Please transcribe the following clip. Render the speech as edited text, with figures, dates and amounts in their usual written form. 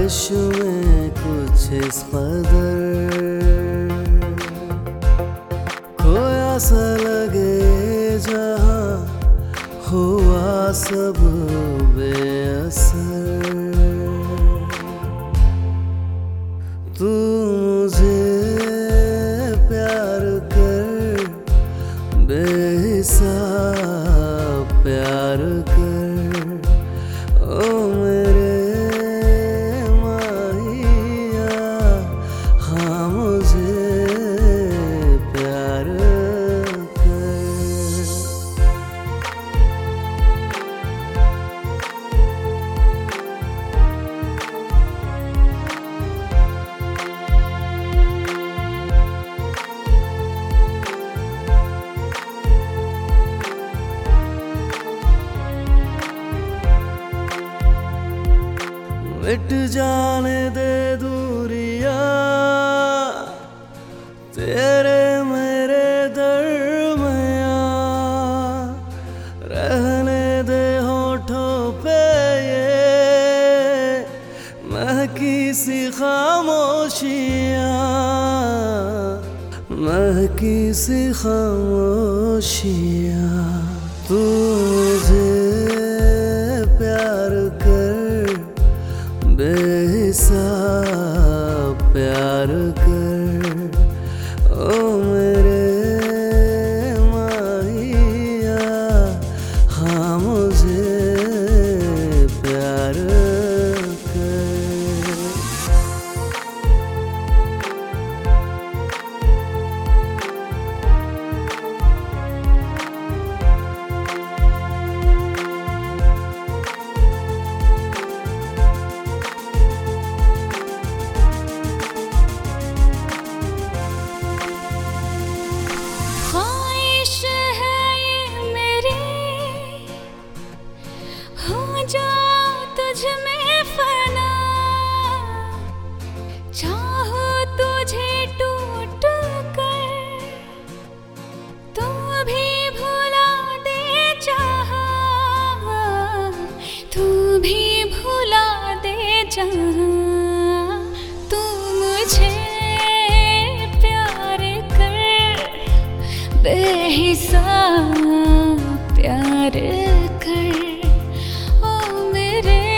ख्वाहिश में कुछ इस कदर खोया सा लगे जहाँ हुआ सब बेअसर। तू मुझे प्यार कर बेहिसाब प्यार कर ओ मेरे माहिया, हाँ मुझे प्यार कर। मिट जाने दे दूरिया तेरे मेरे दरमिया, रहने दे होठों पे ये महकी सी खामोशियाँ, महकी सी खामोशियाँ। तू मुझे प्यार कर बेहिसाब प्यार कर ओ मेरे माहिया, हाँ मुझे प्यार कर। तुझ में फना चाहो तुझे टूट कर, तू भी भुला दे चाहा, तू भी भुला दे चाहा। तू मुझे प्यार कर बेहिसाब प्यार कर ओ मेरे